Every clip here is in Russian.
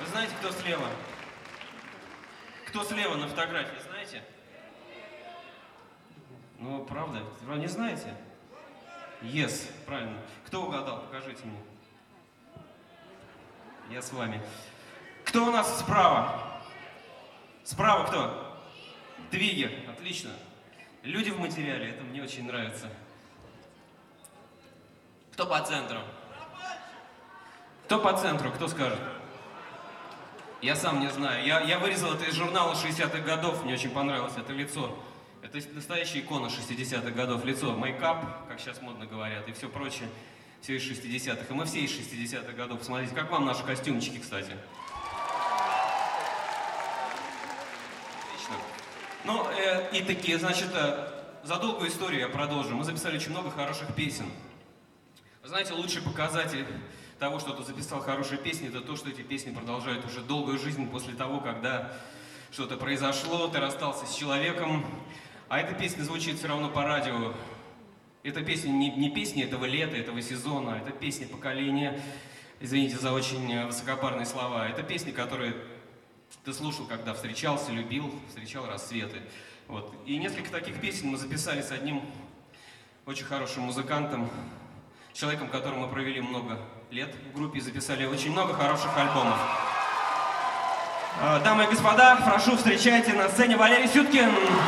Вы знаете, кто слева? Кто слева на фотографии, знаете? Ну, правда? Вы не знаете? Yes, правильно. Кто угадал? Покажите мне. Я с вами. Кто у нас справа? Справа кто? Твигер. Отлично. Люди в материале. Это мне очень нравится. Кто по центру? Кто по центру? Кто скажет? Я сам не знаю. Я вырезал это из журнала 60-х годов. Мне очень понравилось это лицо. Это настоящая икона 60-х годов. Лицо. Мейкап, как сейчас модно говорят, и все прочее. Все из 60-х. И мы все из 60-х годов. Посмотрите, как вам наши костюмчики, кстати. Отлично. Ну, и такие, значит, за долгую историю я продолжу. Мы записали очень много хороших песен. Вы знаете, лучший показатель того, что ты записал хорошие песни, это то, что эти песни продолжают уже долгую жизнь после того, когда что-то произошло, ты расстался с человеком, а эта песня звучит все равно по радио. Эта песня не песня этого лета, этого сезона, это песня поколения, извините за очень высокопарные слова, это песни, которые ты слушал, когда встречался, любил, встречал рассветы. Вот. И несколько таких песен мы записали с одним очень хорошим музыкантом, человеком, которым мы провели много лет в группе, записали очень много хороших альбомов. Дамы и господа, прошу, встречайте на сцене Валерий Сюткин.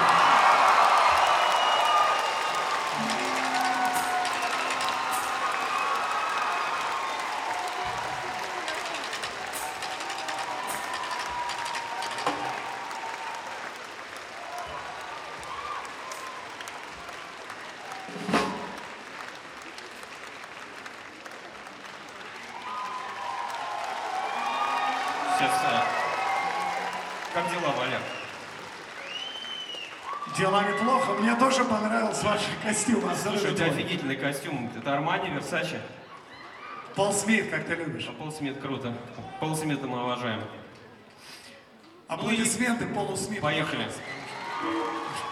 Как дела, Валя? Дела неплохо. Мне тоже понравился ваш костюм. Слушай, у тебя офигительный костюм. Это Армани, Версаче? Пол Смит, как ты любишь. Пол Смит, круто. Пол Смита мы уважаем. Аплодисменты Полу Смиту. Поехали.